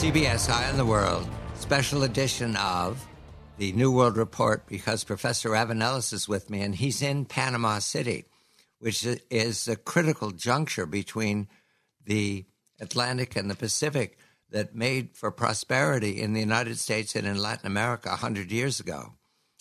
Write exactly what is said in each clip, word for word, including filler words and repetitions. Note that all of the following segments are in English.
C B S Eye on the World, special edition of the New World Report, because Professor Evan Ellis is with me, and he's in Panama City, which is a critical juncture between the Atlantic and the Pacific that made for prosperity in the United States and in Latin America one hundred years ago.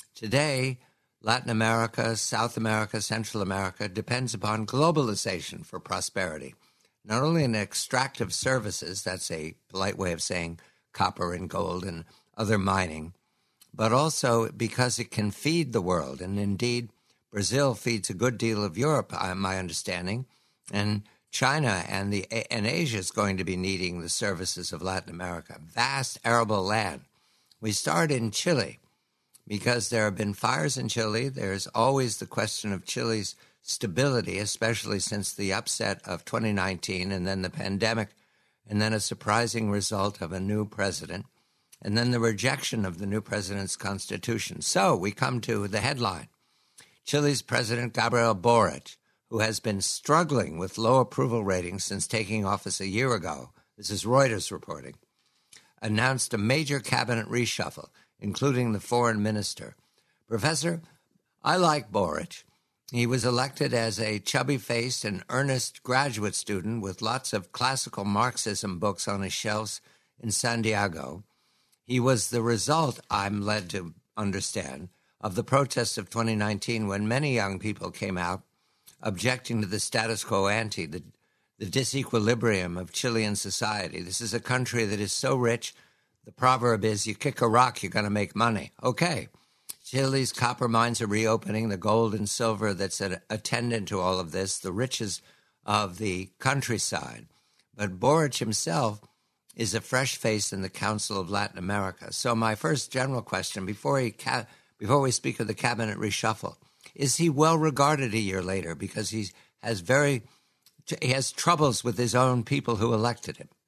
Today, Latin America, South America, Central America depends upon globalization for prosperity, not only in extractive services, that's a polite way of saying copper and gold and other mining, but also because it can feed the world. And indeed, Brazil feeds a good deal of Europe, my understanding, and China and the and Asia is going to be needing the services of Latin America. Vast arable land. We start in Chile because there have been fires in Chile. There's always the question of Chile's stability, especially since the upset of twenty nineteen and then the pandemic, and then a surprising result of a new president, and then the rejection of the new president's constitution. So we come to the headline. Chile's President Gabriel Boric, who has been struggling with low approval ratings since taking office a year ago, this is Reuters reporting, announced a major cabinet reshuffle, including the foreign minister. Professor, I like Boric. He was elected as a chubby-faced and earnest graduate student with lots of classical Marxism books on his shelves in Santiago. He was the result, I'm led to understand, of the protests of twenty nineteen when many young people came out objecting to the status quo ante, the, the disequilibrium of Chilean society. This is a country that is so rich, the proverb is, you kick a rock, you're going to make money. Okay. Chile's copper mines are reopening, the gold and silver that's an attendant to all of this, the riches of the countryside. But Boric himself is a fresh face in the Council of Latin America. So my first general question, before he ca- before we speak of the cabinet reshuffle, is he well regarded a year later because he has very he has troubles with his own people who elected him?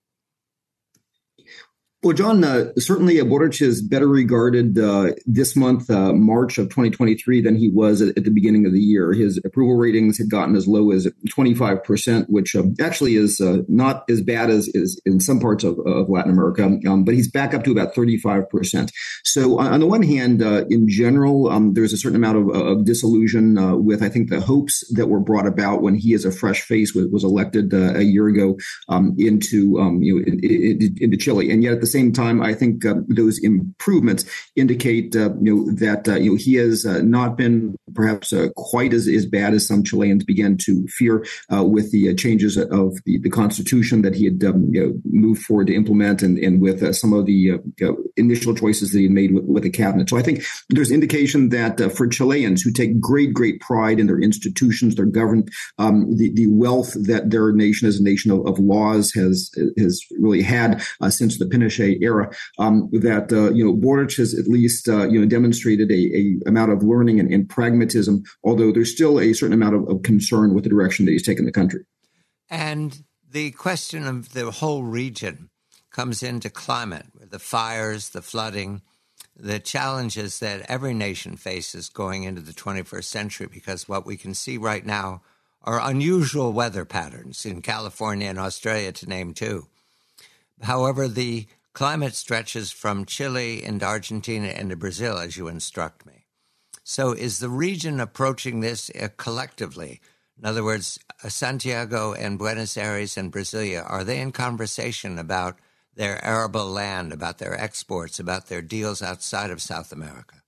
Well, John, uh, certainly uh, Boric is better regarded uh, this month, uh, March of twenty twenty-three, than he was at, at the beginning of the year. His approval ratings had gotten as low as twenty-five percent, which uh, actually is uh, not as bad as is in some parts of, of Latin America, um, but he's back up to about thirty-five percent. So on, on the one hand, uh, in general, um, there's a certain amount of, of disillusion uh, with, I think, the hopes that were brought about when he, as a fresh face, was, was elected uh, a year ago um, into um, you know in, in, into Chile, and yet at the same time, I think uh, those improvements indicate, uh, you know, that uh, you know he has uh, not been perhaps uh, quite as, as bad as some Chileans began to fear uh, with the uh, changes of the, the Constitution that he had um, you know, moved forward to implement, and, and with uh, some of the uh, initial choices that he made with, with the cabinet. So I think there's indication that uh, for Chileans who take great, great pride in their institutions, their government, um, the, the wealth that their nation as a nation of, of laws has has really had uh, since the Pinochet era, um, that uh, you know Boric has at least uh, you know demonstrated a, a amount of learning and, and pragmatism, although there's still a certain amount of, of concern with the direction that he's taken the country. And the question of the whole region comes into climate, the fires, the flooding, the challenges that every nation faces going into the twenty-first century, because what we can see right now are unusual weather patterns in California and Australia, to name two. However, the climate stretches from Chile into Argentina and to Brazil, as you instruct me. So is the region approaching this uh, collectively? In other words, uh, Santiago and Buenos Aires and Brasilia, are they in conversation about their arable land, about their exports, about their deals outside of South America?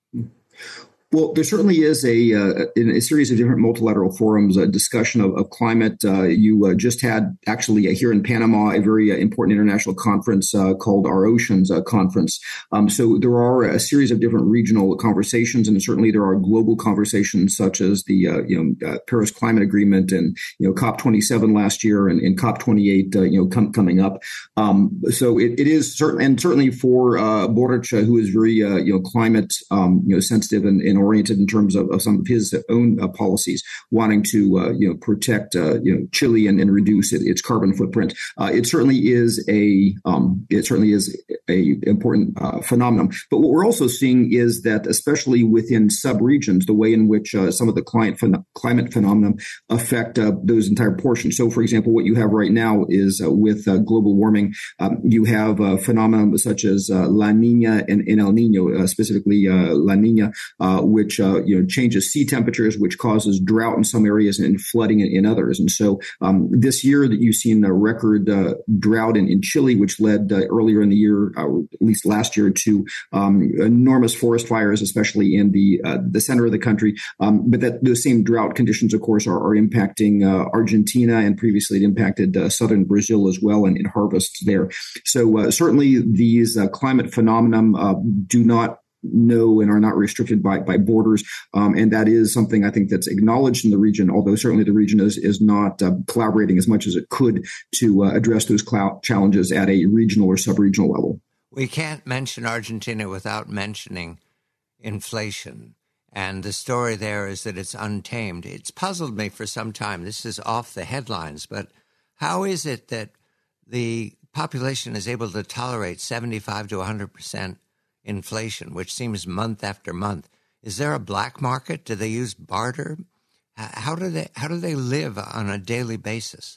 Well, there certainly is a, uh, in a series of different multilateral forums, a discussion of, of climate. Uh, you uh, just had actually uh, here in Panama a very uh, important international conference uh, called Our Oceans uh, Conference. Um, so there are a series of different regional conversations, and certainly there are global conversations such as the uh, you know uh, Paris Climate Agreement and you know COP twenty-seven last year and, and COP twenty-eight uh, you know com- coming up. Um, so it, it is certain, and certainly for uh, Boric, uh, who is very uh, you know climate um, you know sensitive and, and oriented in terms of, of some of his own uh, policies, wanting to uh, you know protect uh, you know Chile and, and reduce it, its carbon footprint. Uh, it certainly is a um, it certainly is a important uh, phenomenon. But what we're also seeing is that, especially within sub-regions, the way in which uh, some of the climate phen- climate phenomena affect uh, those entire portions. So, for example, what you have right now is uh, with uh, global warming, um, you have uh, phenomena such as uh, La Nina and, and El Nino, uh, specifically uh, La Nina, uh, which uh, you know changes sea temperatures, which causes drought in some areas and flooding in, in others. And so um, this year that you've seen a record uh, drought in, in Chile, which led uh, earlier in the year, uh, at least last year, to um, enormous forest fires, especially in the uh, the center of the country. Um, but that those same drought conditions, of course, are, are impacting uh, Argentina, and previously it impacted uh, southern Brazil as well, and in harvests there. So uh, certainly these uh, climate phenomena uh, do not know and are not restricted by by borders, um, and that is something I think that's acknowledged in the region. Although certainly the region is is not uh, collaborating as much as it could to uh, address those cl- challenges at a regional or sub-regional level. We can't mention Argentina without mentioning inflation. And the story there is that it's untamed. It's puzzled me for some time. This is off the headlines, but how is it that the population is able to tolerate seventy-five to one hundred percent inflation, which seems month after month? Is there a black market? Do they use barter? How do they, how do they live on a daily basis?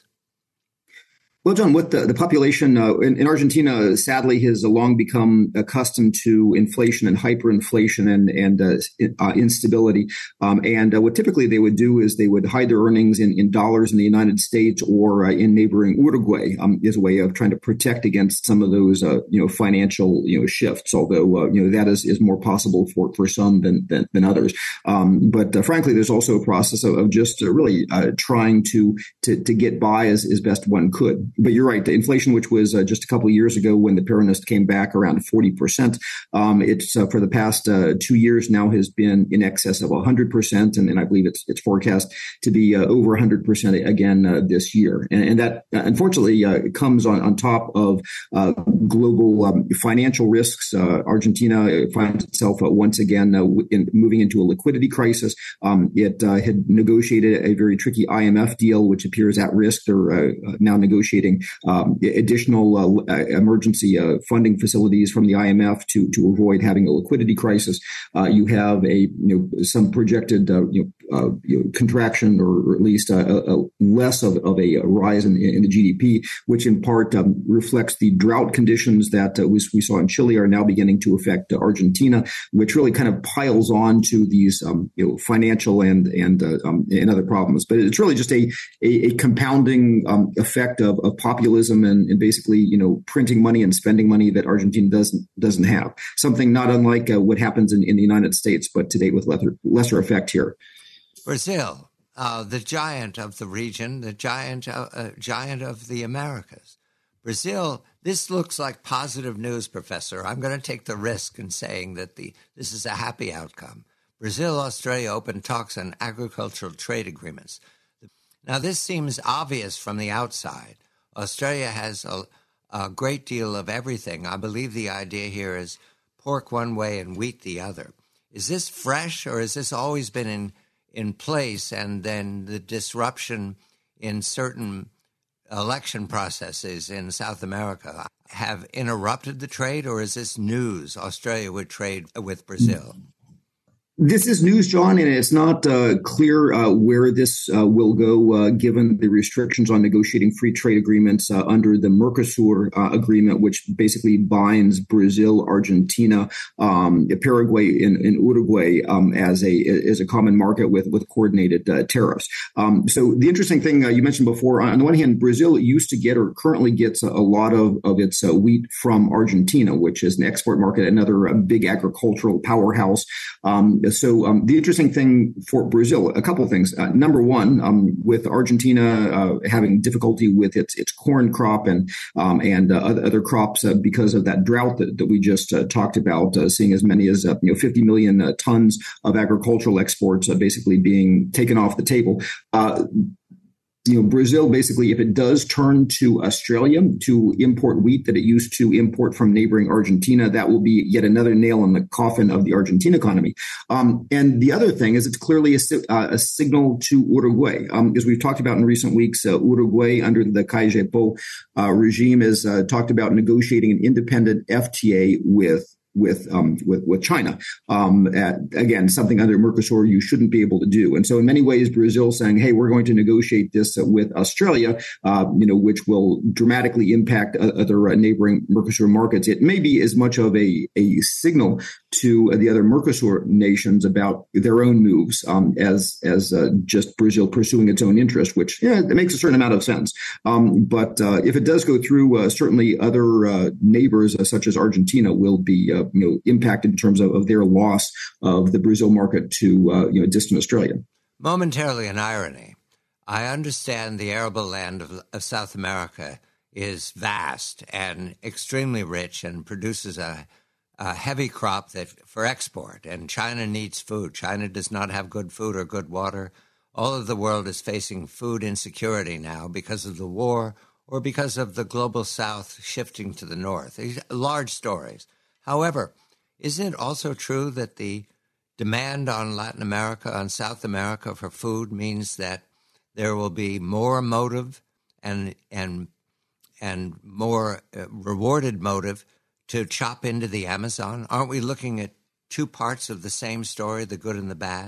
Well, John, what the, the population uh, in, in Argentina, sadly, has long become accustomed to inflation and hyperinflation and, and uh, uh, instability. Um, and uh, what typically they would do is they would hide their earnings in, in dollars in the United States or uh, in neighboring Uruguay um, as a way of trying to protect against some of those, uh, you know, financial, you know, shifts. Although, uh, you know, that is, is more possible for, for some than, than, than others. Um, but uh, frankly, there's also a process of, of just uh, really uh, trying to, to, to get by as, as best one could. But you're right. The inflation, which was uh, just a couple of years ago when the Peronists came back around forty percent, um, it's uh, for the past uh, two years now has been in excess of one hundred percent. And, and I believe it's it's forecast to be uh, over one hundred percent again uh, this year. And, and that, uh, unfortunately, uh, comes on, on top of uh, global um, financial risks. Uh, Argentina finds itself uh, once again uh, in, moving into a liquidity crisis. Um, it uh, had negotiated a very tricky I M F deal, which appears at risk. They're uh, now negotiating Um, additional uh, emergency uh, funding facilities from the I M F to to avoid having a liquidity crisis. Uh, you have a you know some projected uh, you, know, uh, you know contraction or, or at least a, a less of, of a rise in, in the G D P, which in part um, reflects the drought conditions that uh, we, we saw in Chile are now beginning to affect uh, Argentina, which really kind of piles on to these um, you know financial and and uh, um, and other problems. But it's really just a a, a compounding um, effect of, of populism and, and basically, you know, printing money and spending money that Argentina doesn't doesn't have. Something not unlike uh, what happens in, in the United States, but to date with lesser, lesser effect here. Brazil, uh, the giant of the region, the giant uh, uh, giant of the Americas. Brazil, this looks like positive news, Professor. I'm going to take the risk in saying that the this is a happy outcome. Brazil, Australia opened talks on agricultural trade agreements. Now, this seems obvious from the outside. Australia has a, a great deal of everything. I believe the idea here is pork one way and wheat the other. Is this fresh, or has this always been in, in place, and then the disruption in certain election processes in South America have interrupted the trade, or is this news? Australia would trade with Brazil. This is news, John, and it's not uh, clear uh, where this uh, will go, uh, given the restrictions on negotiating free trade agreements uh, under the Mercosur uh, agreement, which basically binds Brazil, Argentina, um, Paraguay, and, and Uruguay um, as a as a common market with with coordinated uh, tariffs. Um, so the interesting thing uh, you mentioned before, on the one hand, Brazil used to get or currently gets a, a lot of of its uh, wheat from Argentina, which is an export market, another uh, big agricultural powerhouse. Um, So um, the interesting thing for Brazil, a couple of things. Uh, number one, um, with Argentina uh, having difficulty with its its corn crop and um, and uh, other, other crops uh, because of that drought that, that we just uh, talked about, uh, seeing as many as uh, you know fifty million uh, tons of agricultural exports uh, basically being taken off the table. Uh, you know, Brazil, basically, if it does turn to Australia to import wheat that it used to import from neighboring Argentina, that will be yet another nail in the coffin of the Argentine economy. Um, and the other thing is it's clearly a, uh, a signal to Uruguay. Um, as we've talked about in recent weeks, uh, Uruguay, under the Cajapo uh, regime, has uh, talked about negotiating an independent F T A with with um with with China. Um at, again, something under Mercosur you shouldn't be able to do. And so in many ways, Brazil saying, hey, we're going to negotiate this uh, with Australia, uh, you know, which will dramatically impact uh, other uh, neighboring Mercosur markets. It may be as much of a, a signal to uh, the other Mercosur nations about their own moves um, as as uh, just Brazil pursuing its own interest, which yeah, it makes a certain amount of sense. Um, but uh, if it does go through, uh, certainly other uh, neighbors uh, such as Argentina will be uh, you know, impacted in terms of, of their loss of the Brazil market to uh, you know, distant Australia. Momentarily an irony. I understand the arable land of, of South America is vast and extremely rich and produces a, a heavy crop that for export. And China needs food. China does not have good food or good water. All of the world is facing food insecurity now because of the war or because of the global South shifting to the North. These are large stories. However, isn't it also true that the demand on Latin America, on South America for food means that there will be more motive and and and more uh, rewarded motive to chop into the Amazon? Aren't we looking at two parts of the same story, the good and the bad?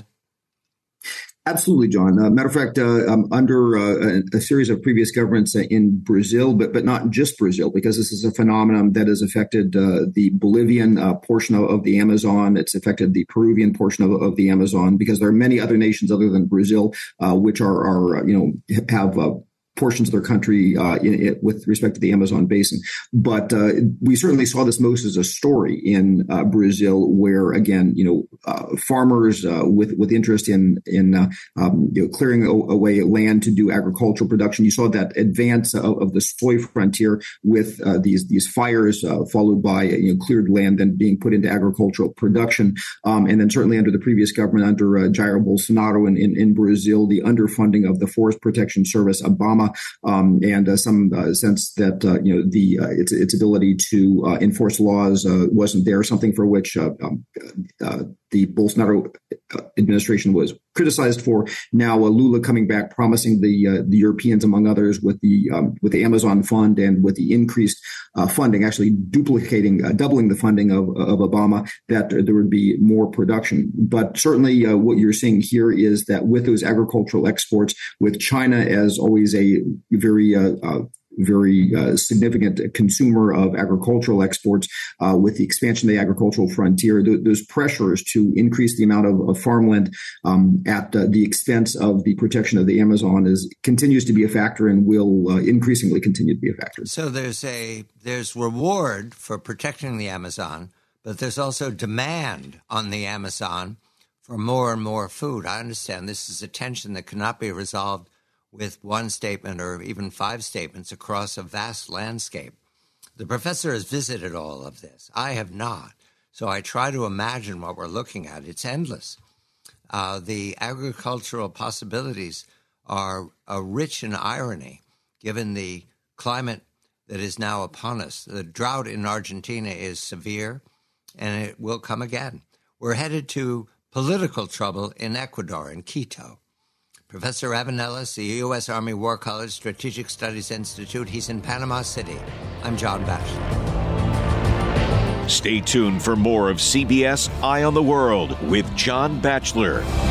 Absolutely, John. Uh, matter of fact, uh, um, under uh, a, a series of previous governments in Brazil, but but not just Brazil, because this is a phenomenon that has affected uh, the Bolivian uh, portion of, of the Amazon. It's affected the Peruvian portion of, of the Amazon, because there are many other nations other than Brazil uh, which are, are you know have uh, portions of their country uh, in, in, with respect to the Amazon basin. But uh, we certainly saw this most as a story in uh, Brazil, where, again, you know, uh, farmers uh, with with interest in in uh, um, you know, clearing away land to do agricultural production. You saw that advance of, of the soy frontier with uh, these these fires, uh, followed by you know, cleared land then being put into agricultural production. Um, and then certainly under the previous government, under uh, Jair Bolsonaro in, in, in Brazil, the underfunding of the Forest Protection Service, IBAMA, Um, and uh, some uh, sense that uh, you know the uh, its its ability to uh, enforce laws uh, wasn't there. Something for which uh, um, uh, the Bolsonaro administration was criticized for. Now uh, Lula coming back, promising the uh, the Europeans, among others, with the um, with the Amazon Fund and with the increased uh, funding, actually duplicating, uh, doubling the funding of of Obama, that uh, there would be more production. But certainly, uh, what you're seeing here is that with those agricultural exports, with China as always a very uh, uh, very uh, significant consumer of agricultural exports, uh, with the expansion of the agricultural frontier, th- those pressures to increase the amount of, of farmland um, at uh, the expense of the protection of the Amazon is continues to be a factor and will uh, increasingly continue to be a factor. So there's a there's reward for protecting the Amazon, but there's also demand on the Amazon for more and more food. I understand this is a tension that cannot be resolved with one statement or even five statements across a vast landscape. The professor has visited all of this. I have not. So I try to imagine what we're looking at. It's endless. Uh, the agricultural possibilities are uh, rich in irony, given the climate that is now upon us. The drought in Argentina is severe, and it will come again. We're headed to political trouble in Ecuador, in Quito. Professor Evan Ellis, the U S Army War College Strategic Studies Institute. He's in Panama City. I'm John Batchelor. Stay tuned for more of C B S Eye on the World with John Batchelor.